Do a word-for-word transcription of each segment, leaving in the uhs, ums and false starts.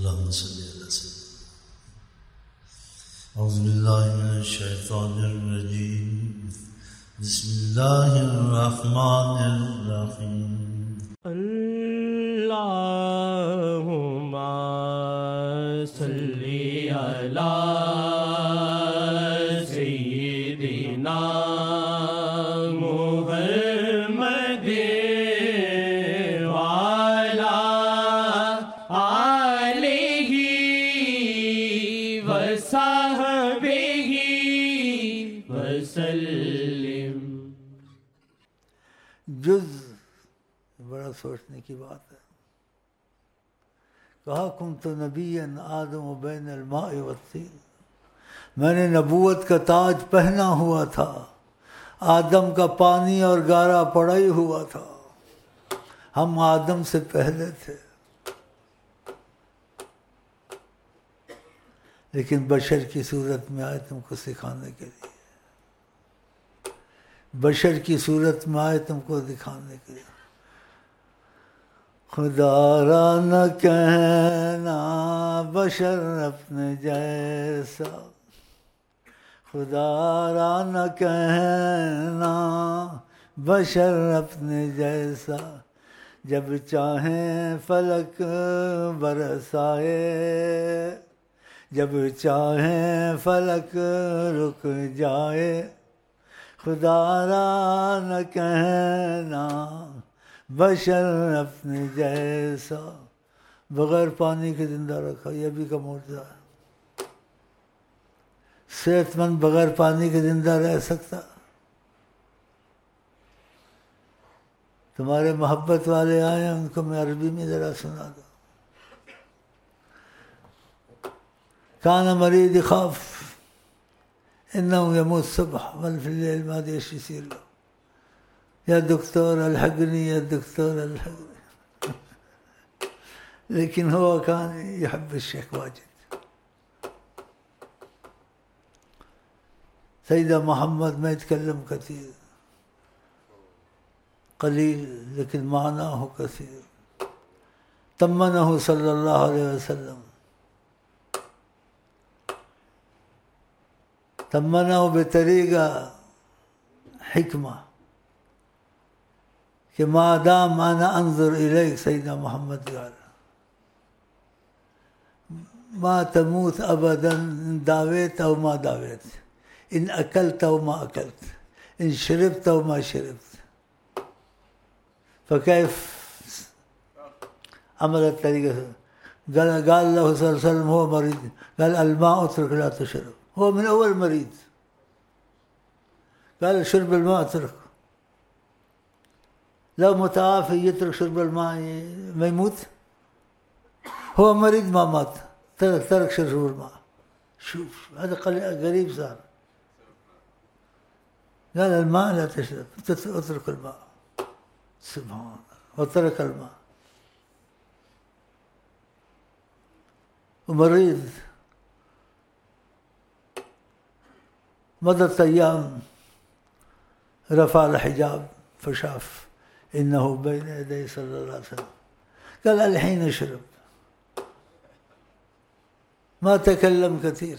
اللهم صل على سيدنا. أعوذ بالله من الشيطان الرجيم. بسم الله الرحمن الرحيم. اللهم صل على سيدنا محمد وعلى آله وصحبه وسلم. جز بڑا سوچنے کی بات ہے. کہا کنت نبیا آدم بین الماء والطین، میں نے نبوت کا تاج پہنا ہوا تھا، آدم کا پانی اور گارا پڑا ہی ہوا تھا، ہم آدم سے پہلے تھے. لیکن بشر کی صورت میں آئے تم کو سکھانے کے لیے، بشر کی صورت میں آئے تم کو دکھانے کے لیے. خدا را نہ کہنا بشر اپنے جیسا، خدا را نہ کہنا بشر اپنے جیسا، جب چاہیں فلک برسائے، جب چاہیں فلک رک جائے. خدا را نہ کہنا بشر اپنے جیسا، بغیر پانی کے زندہ رکھا. یہ بھی کا معجزہ ہے. صحت مند بغیر پانی کے زندہ رہ سکتا؟ تمہارے محبت والے آئے ہیں، ان کو میں عربی میں ذرا سنا دوں. کان مریض خاف انه يموت صبح بل في الليل ما ادري ايش يصير له، یا دکتور الحقنی یا دکتور الحقنی. لیکن هو كان يحب الشيخ واجد. سيدنا محمد ما يتكلم كثير، قليل لكن معناه كثير. طمنه صلى الله عليه وسلم، طمنه بطريقة حكمة کہ ما دام انا انظر الیک، سیدنا محمد قال ما تموت ابدا ان داویت او ما داویت، ان اکلت او ما اکلت، ان شربت او ما شربت. فكيف عمل الطريقة؟ قال قال له صلى الله عليه وسلم هو مريض، قال الماء اترك لا تشرب. هو من اول مريض، قال شرب الماء اترك. لو متعافي يترك شرب الماء ما يموت؟ هو مريض ما مات، ترك ترك شرب الماء. شوف هذا غريب صار. قال الماء لا تشرب، اترك الماء. سبحان الله، وترك الماء. ومريض مضت أيام، رفع الحجاب فشاف إنه بين يدي صلى الله عليه وسلم. قال الحين اشرب، ما تكلم كثير.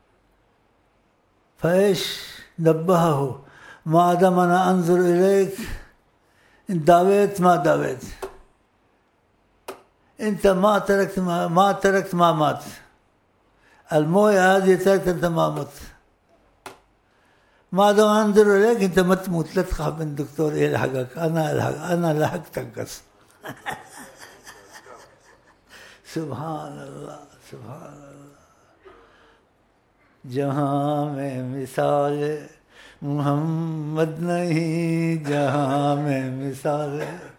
فإيش نبهه؟ ما دام أنا أنظر إليك، إن داويت ما داويت، أنت ما تركت ما, ما تركت ما مات. الموية هذه تركت أنت ما مت. ما دام أنظر إليك أنت ما تموت. لا تخاف من الدكتور يلحقك، أنا ألحق، أنا لحقتك بس. سبحان اللہ سبحان اللہ. جہاں میں مثال محمد نہیں، جہاں میں مثال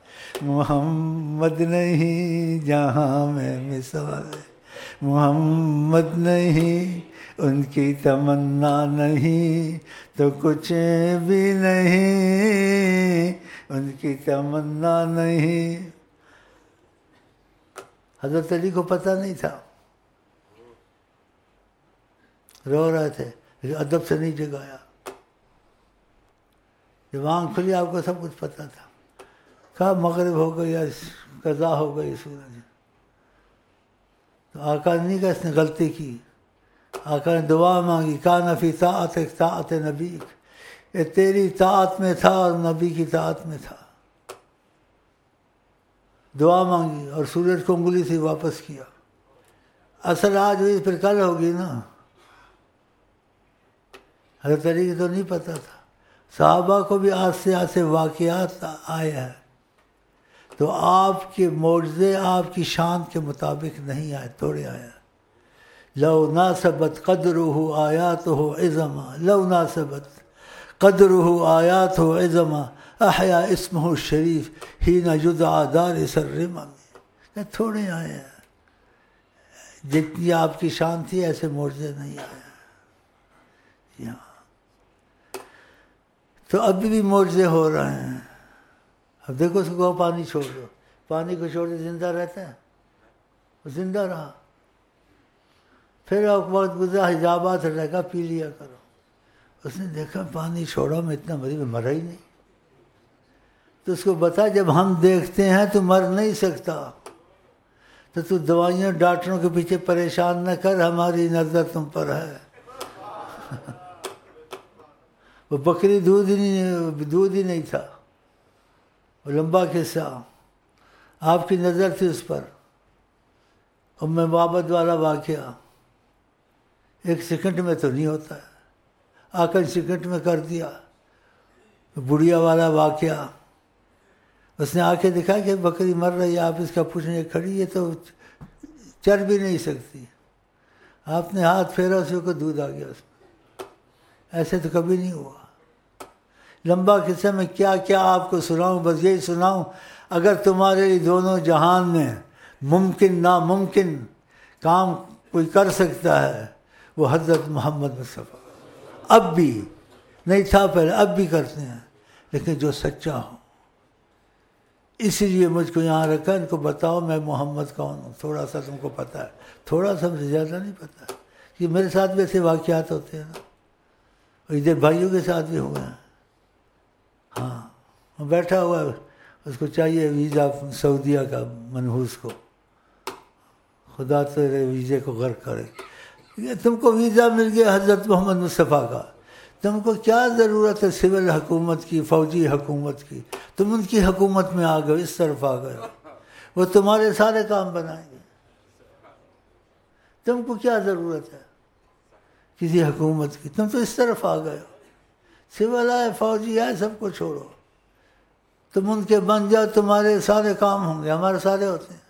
محمد نہیں، جہاں میں مثال محمد نہیں، ان کی تمنا نہیں تو کچھ بھی نہیں، ان کی تمنا نہیں. حضرت علی کو پتہ نہیں تھا، رو رہے تھے لیکن ادب سے نہیں جگایا. جب آنکھ کھلی آپ کو سب کچھ پتہ تھا. کہا مغرب ہو گئی یا قضا ہو گئی سورج، تو تو آقا نے نہیں کہا اس نے غلطی کی، آقا نے دعا مانگی، کان فی طاعت طاعت نبی، یہ تیری طاعت میں تھا اور نبی کی طاعت میں تھا. دعا مانگی اور سورج کو انگلی سے واپس کیا. اصل آج ہوئی پھر کل ہوگی نا. حضرت علی کو تو نہیں پتہ تھا، صحابہ کو بھی آج سے آج سے واقعات آئے ہیں، تو آپ کے معجزے آپ کی شان کے مطابق نہیں آئے، تھوڑے آئے. لو ناسبت قدرہ آیاتہ عظما، لو ناسبت قدرہ آیاتہ عظما احیا اسمہ الشریف حین یدعا دارس الرمم. تھوڑے آئے ہیں، جتنی آپ کی شان تھی ایسے معجزے نہیں آئے. یہاں تو ابھی بھی معجزے ہو رہے ہیں. اب دیکھو اس کو پانی چھوڑ دو، پانی کو چھوڑ دے زندہ رہتا ہے، وہ زندہ رہا. پھر آپ وقت گزرا، حجابات لگا، پی لیا کرو. اس نے دیکھا پانی چھوڑا میں اتنا مری، میں مرا ہی نہیں. تو اس کو بتا جب ہم دیکھتے ہیں تو مر نہیں سکتا، تو تو دوائیوں ڈاکٹروں کے پیچھے پریشان نہ کر، ہماری نظر تم پر ہے. وہ بکری دودھ ہی نہیں دودھ ہی نہیں تھا، وہ لمبا قصہ. آپ کی نظر تھی اس پر. ام بابت والا واقعہ ایک سیکنڈ میں تو نہیں ہوتا ہے، آکر سیکنڈ میں کر دیا. بڑھیا والا واقعہ، اس نے آ کے دکھا کہ بکری مر رہی ہے، آپ اس کا پوچھنے کھڑی ہے تو چر بھی نہیں سکتی. آپ نے ہاتھ پھیرا، اس کو دودھ آ گیا اس میں. ایسے تو کبھی نہیں ہوا. لمبا قصہ میں کیا کیا آپ کو سناؤں، بس یہی سناؤں، اگر تمہارے لیے دونوں جہان میں ممکن ناممکن کام کوئی کر سکتا ہے وہ حضرت محمد مصطفیٰ. اب بھی نہیں تھا پہلے، اب بھی کرتے ہیں، لیکن جو سچا ہو. اسی لیے مجھ کو یہاں رکھا، ان کو بتاؤ میں محمد کون ہوں. تھوڑا سا تم کو پتہ ہے، تھوڑا سا مجھے زیادہ نہیں پتہ. کہ میرے ساتھ بھی ایسے واقعات ہوتے ہیں نا، ادھر بھائیوں کے ساتھ بھی ہوئے ہیں. ہاں بیٹھا ہوا ہے، اس کو چاہیے ویزا سعودیہ کا منحوس کو، خدا تیرے ویزے کو غرق کرے. تم کو ویزا مل گیا حضرت محمد مصطفیٰ کا، تم کو کیا ضرورت ہے سول حکومت کی، فوجی حکومت کی؟ تم ان کی حکومت میں آ گئے، اس طرف آ گئے، وہ تمہارے سارے کام بنائیں گے. تم کو کیا ضرورت ہے کسی حکومت کی؟ تم تو اس طرف آ گئے ہو. سول ہے، فوجی ہے، سب کو چھوڑو، تم ان کے بن جاؤ، تمہارے سارے کام ہوں گے. ہمارے سارے ہوتے ہیں،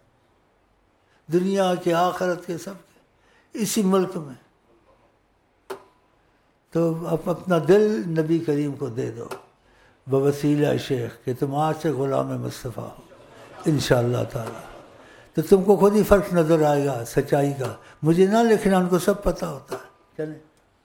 دنیا کے آخرت کے سب کے، اسی ملک میں. تو اب اپنا دل نبی کریم کو دے دو بوسیلہ شیخ کہ تم آج سے غلام مصطفیٰ ہو انشاءاللہ تعالی. تو تم کو خود ہی فرق نظر آئے گا سچائی کا. مجھے نہ لکھنا، ان کو سب پتہ ہوتا ہے. چلیں.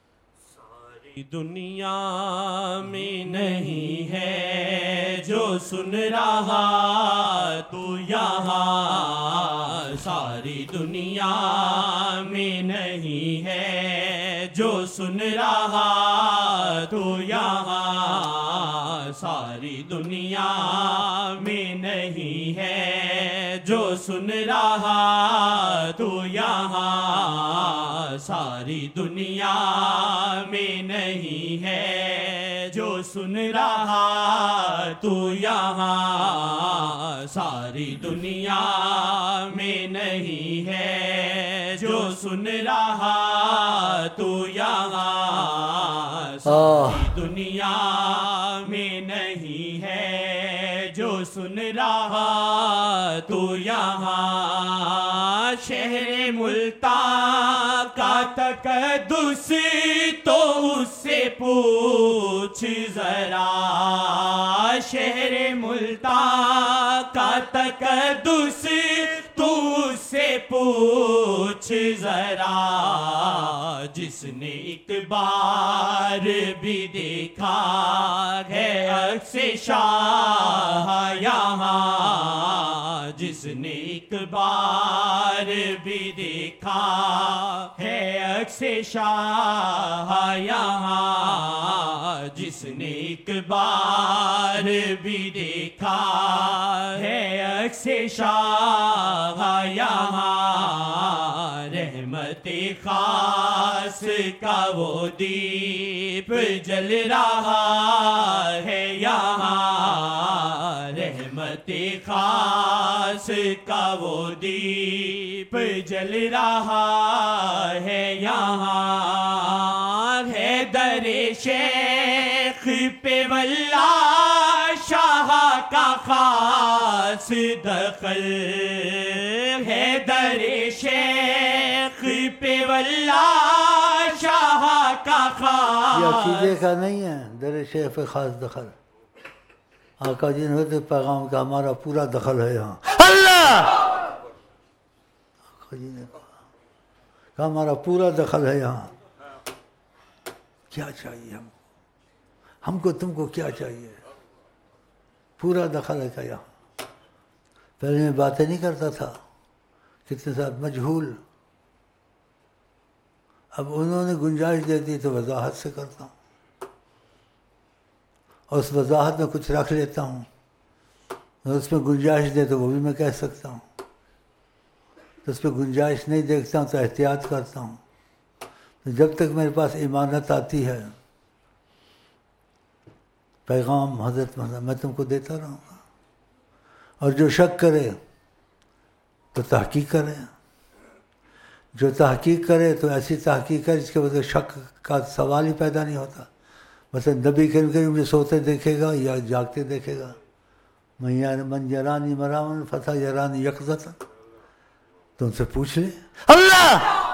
دنیا میں نہیں ہے جو سن رہا تو یہاں، ساری دنیا میں نہیں ہے جو سن رہا تو یہاں، ساری دنیا میں نہیں ہے جو سن رہا تو یہاں، ساری دنیا میں نہیں ہے جو سن رہا تو یہاں، ساری دنیا میں نہیں ہے جو سن رہا تو یہاں، ساری دنیا میں نہیں ہے جو سن رہا تو یہاں. شہر ملتان کا تقدس تو اس سے پوچھ ذرا، شہر ملتان کا تقدس تو اس سے پوچھ ذرا، جس نے ایک بار بھی دیکھا ہے عکس شاہ یہاں، جس نے ایک بار بھی دیکھا ہے عکس شاہ یہاں، جس نے ایک بار بھی دیکھا ہے عکس شاہ یہاں، رحمت خاص کا وہ دیپ جل رہا ہے یہاں، رحمت خاص کا وہ دیپ جل رہا ہے یہاں، ہے در شیخ پہ واللہ شاہ کا خاص دخل، ہے در شیخ پہ واللہ شاہ کا یہ خاص۔ عقیدے کا نہیں ہے در شیخ پہ خاص دخل، آقا جی نے ہوتے پیغام کا ہمارا پورا دخل ہے یہاں، اللہ آقا جی نے کہا کہ ہمارا پورا دخل ہے یہاں۔ کیا چاہیے ہم کو، ہم کو تم کو کیا چاہیے، پورا دخل ہے کیا یہاں۔ پہلے میں باتیں نہیں کرتا تھا کتنے ساتھ مجہول، اب انہوں نے گنجائش دے دی تو وضاحت سے کرتا ہوں، اور اس وضاحت میں کچھ رکھ لیتا ہوں، اس میں گنجائش دے تو وہ بھی میں کہہ سکتا ہوں، تو اس پہ گنجائش نہیں دیکھتا ہوں تو احتیاط کرتا ہوں۔ تو جب تک میرے پاس ایمانت آتی ہے پیغام حضرت محمد میں تم کو دیتا رہوں گا، اور جو شک کرے تو تحقیق کرے، جو تحقیق کرے تو ایسی تحقیق کرے جس کے وجہ شک کا سوال ہی پیدا نہیں ہوتا۔ مثلا نبی کریم کریم مجھے سوتے دیکھے گا یا جاگتے دیکھے گا، من یرانی مرامن فتح یرانی یقظتاً، تو ان سے پوچھ لے اللہ،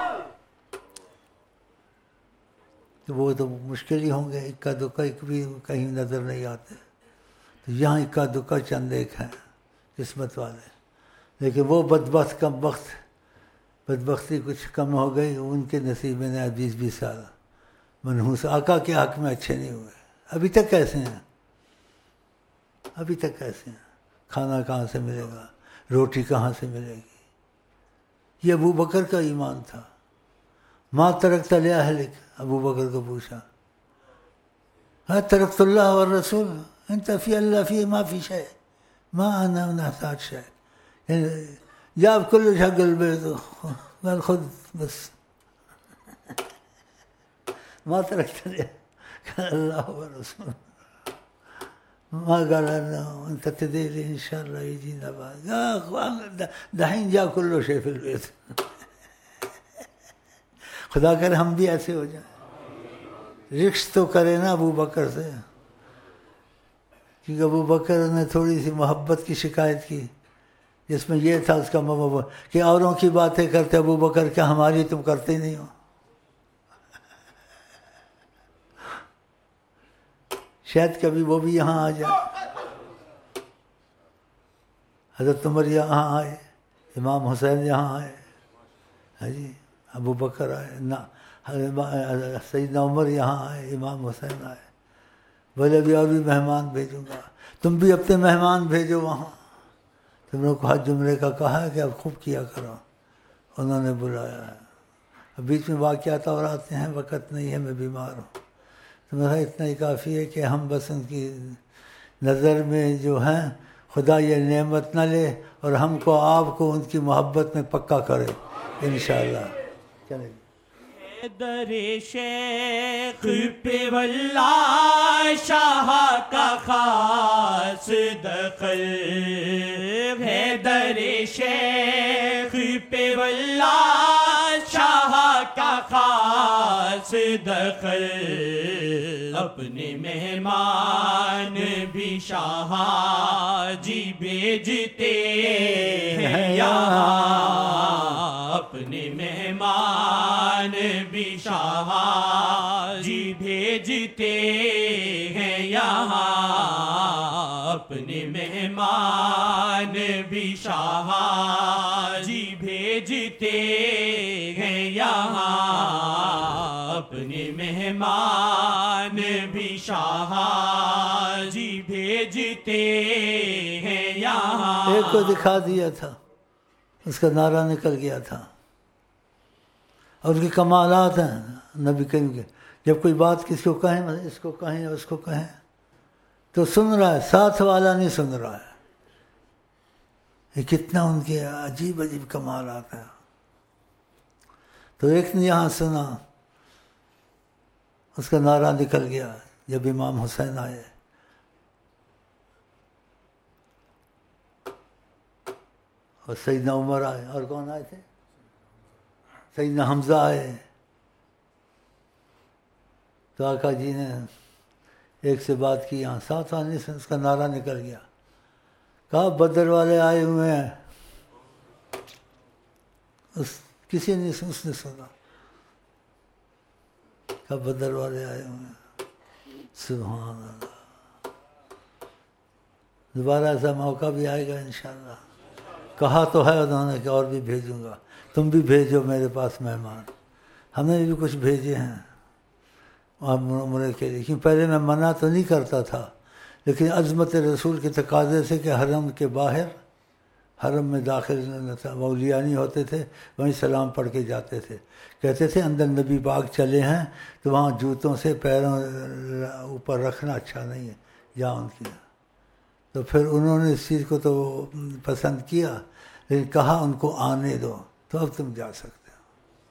تو وہ تو مشکل ہی ہوں گے، اکا دکا ایک بھی کہیں نظر نہیں آتے، تو یہاں اکا دکا چند ایک ہیں قسمت والے، لیکن وہ بدبخت کم وقت بدبختی کچھ کم ہو گئی، ان کے نصیب میں نے بیس بیس سال منحوس آقا کے حق میں اچھے نہیں ہوئے، ابھی تک کیسے ہیں، ابھی تک کیسے ہیں، کھانا کہاں سے ملے گا، روٹی کہاں سے ملے گی۔ یہ ابو بکر کا ایمان تھا، ما ترکت لأہلک، ابو بکر کو پوچھا ہاں ترکت اللہ والرسول انت فی اللہ فی ما فی شیء ما انا نحتاج شیء، جاب کل شق البیت قال خود بس ما ترکت قال اللہ والرسول ما قال انت تدري ان شاء الله يجينا بعد دحين جاء كل شيء في البيت۔ خدا کرے ہم بھی ایسے ہو جائیں، رکش تو کرے نا ابو بکر سے، کیونکہ ابو بکر نے تھوڑی سی محبت کی شکایت کی جس میں یہ تھا اس کا محبت کہ اوروں کی باتیں کرتے ابو بکر کیا ہماری تم کرتے ہی نہیں ہو۔ شاید کبھی وہ بھی یہاں آ جائے، حضرت عمر یہاں آئے، امام حسین یہاں آئے، ہاں جی ابو بکر آئے، سیدنا عمر یہاں آئے، امام حسین آئے، بولے بھی اور بھی مہمان بھیجوں گا، تم بھی اپنے مہمان بھیجو وہاں، تم نے کو حج جمعے کا کہا ہے کہ اب خوب کیا کرو، انہوں نے بلایا ہے، بیچ میں واقعات اور آتے ہیں، وقت نہیں ہے میں بیمار ہوں، تو میرا اتنا ہی کافی ہے کہ ہم بس ان کی نظر میں جو ہیں خدا یہ نعمت نہ لے اور ہم کو آپ کو ان کی محبت میں پکا کرے انشاءاللہ۔ چلیں در شیخ پہ واللہ شاہ کا خاص دخل، ہے در شیخ پہ واللہ شاہ کا خاص دخل، اپنے مہمان بھی شاہ جی بھیجتے ہیں یہاں، اپنے مہمان بھی شاہ جی بھیجتے ہیں یہاں، اپنے مہمان بھی شاہ جی بھیجتے ہیں یہاں، اپنے مہمان بھی شاہ جی بھیجتے ہیں یہاں۔ ایک کو دکھا دیا تھا، اس کا نعرہ نکل گیا تھا، اور اس کے کمالات ہیں نبی کریم کے، جب کوئی بات کسی کو کہیں اس کو کہیں اس کو کہیں تو سن رہا ہے، ساتھ والا نہیں سن رہا ہے، یہ کتنا ان کے عجیب عجیب کمالات ہیں۔ تو ایک نے یہاں سنا، اس کا نعرہ نکل گیا جب امام حسین آئے، اور سیدنا عمر آئے، اور کون آئے تھے؟ سیدنا حمزہ آئے. تو آقا جی نے ایک سے بات کی، یہاں ساتھ آنے سے اس کا نعرہ نکل گیا. کہا بدر والے آئے ہوئے ہیں. اس کسی نے اس نے سنا، کہا بدر والے آئے ہوئے ہیں. سبحان اللہ. دوبارہ ایسا موقع بھی آئے گا انشاءاللہ. کہا تو ہے انہوں نے کہ اور بھی بھیجوں گا، تم بھی بھیجو میرے پاس مہمان. ہم نے بھی کچھ بھیجے ہیں عمرے کے لیے، کیونکہ پہلے میں منع تو نہیں کرتا تھا، لیکن عظمت رسول کے تقاضے سے کہ حرم کے باہر، حرم میں داخل اولیاء نہیں ہوتے تھے، وہیں سلام پڑھ کے جاتے تھے. کہتے تھے اندر نبی پاک چلے ہیں تو وہاں جوتوں سے پیروں اوپر رکھنا اچھا نہیں ہے جہاں ان کی. تو پھر انہوں نے اس چیز کو تو پسند کیا، لیکن کہا ان کو آنے دو، تو اب تم جا سکتے ہو.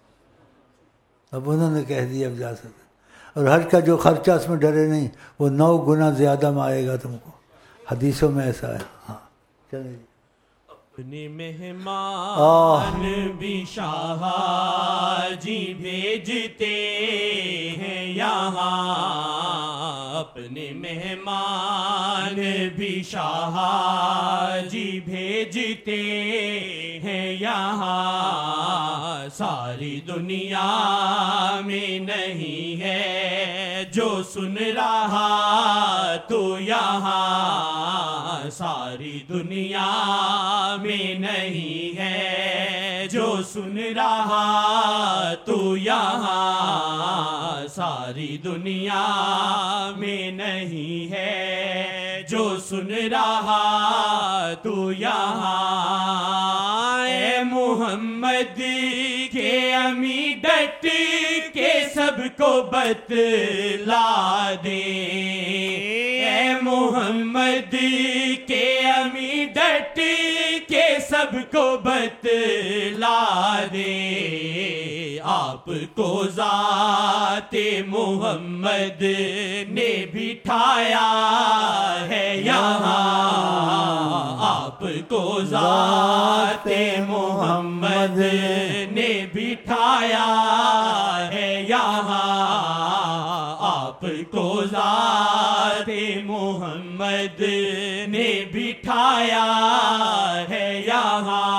اب انہوں نے کہہ دیا اب جا سکتے. اور حج کا جو خرچہ اس میں ڈرے نہیں، وہ نو گنا زیادہ میں آئے گا تم کو، حدیثوں میں ایسا ہے. ہاں چلیں جی. اپنے مہمان بھی شاہ جی بھیجتے ہیں یہاں، اپنے مہمان بھی شاہ جی بھیجتے ہیں یہاں. ساری دنیا میں نہیں ہے جو سن رہا تو یہاں، ساری دنیا میں نہیں ہے جو سن رہا تو یہاں، ساری دنیا میں نہیں ہے جو سن رہا تو یہاں. اے محمد کے امی ڈٹ کے سب کو بتلا دیں، اے محمد کے امی ڈٹ کے سب کو بتلا دیں. آپ کو ذات محمد نے بٹھایا ہے یہاں، آپ کو ذات محمد نے بٹھایا ہے یہاں، آپ کو ذات محمد نے بٹھایا ہے یہاں،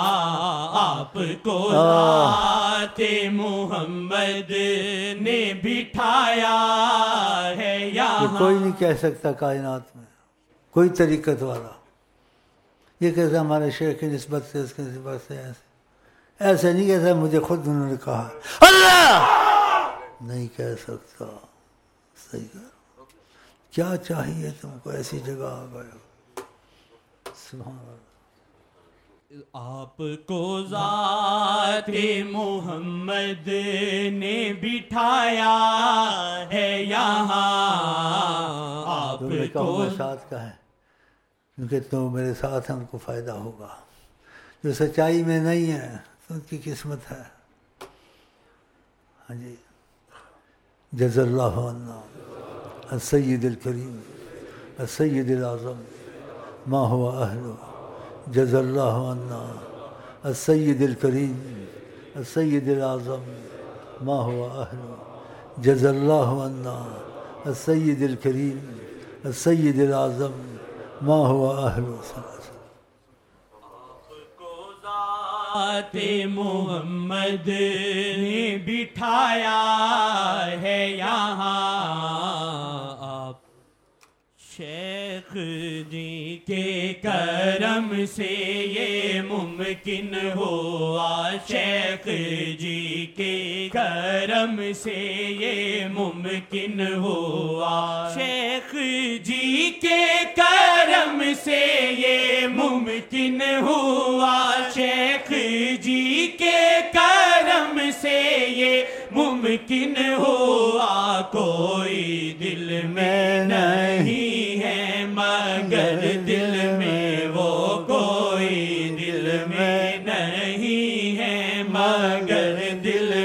آپ کو ذات محمد نے بٹھایا ہے یہاں. کوئی نہیں کہہ سکتا کائنات میں، کوئی طریقت والا یہ کہتا ہمارے شیخ کی نسبت سے، اس کی نسبت سے ایسے ایسے نہیں کہتا. مجھے خود انہوں نے کہا اللہ نہیں کہہ سکتا. صحیح کہا. کیا چاہیے تم کو، ایسی جگہ آ گئے. سبحان اللہ. آپ کو ذات محمد نے بٹھایا ہے یہاں، آپ کو ساتھ کا ہے، کیونکہ تو میرے ساتھ ہم کو فائدہ ہوگا. جو سچائی میں نہیں ہے تو ان کی قسمت ہے. ہاں جی. جزا اللہ عنا السید الکریم السید الاعظم ما هو اہلہ. جزا اللہ عنا السید الکریم السید الاعظم ما هو اہلہ. جزا اللہ عنا السید الکریم السید الاعظم ما هو اہلہ. ذات محمد نے بٹھایا ہے یہاں، آپ شیخ جی کے کرم سے یہ ممکن ہوا، شیخ جی کے کرم سے یہ ممکن ہوا، شیخ جی کے کرم سے یہ ممکن ہوا، شیخ جی کے کرم سے یہ ممکن ہوا. کوئی دل میں نہیں ہے مگر دل میں وہ، کوئی دل میں نہیں ہے مگر دل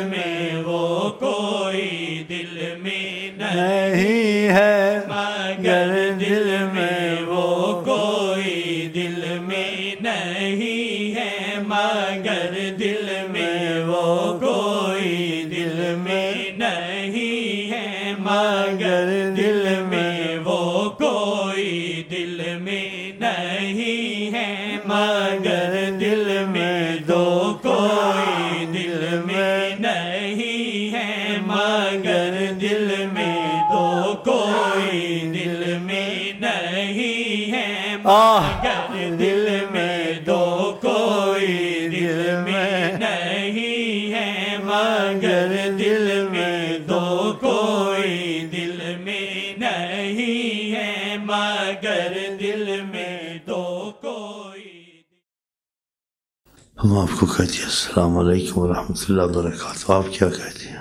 میں وہ کوئی دل میں نہیں ہے مگر دل میں وہ کوئی دل میں نہیں ہے مگر دل میں دو کوئی دل میں نہیں ہے مگر دل میں دو کوئی دل میں نہیں ہے مگر دل میں دو کوئی دل میں نہیں ہے مگر دل میں دو کوئی دل میں نہیں ہے مگر دل میں دو کوئی. ہم آپ کو کہتے ہیں السلام علیکم ورحمۃ اللہ وبرکاتہ. آپ کیا کہتے ہیں؟